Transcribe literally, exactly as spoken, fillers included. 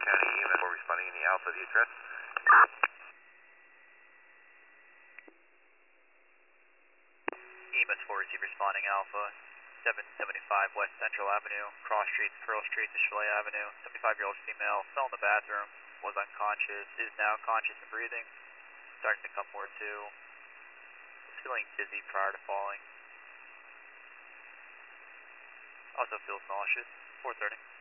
County E M S four responding in the Alpha, the address. E M S four receive responding Alpha, seven seventy-five West Central Avenue, Cross Street, Pearl Street to Chalet Avenue. seventy-five-year-old female, fell in the bathroom, was unconscious, is now conscious and breathing, starting to come more to, was feeling dizzy prior to falling. Also feels nauseous. four thirty.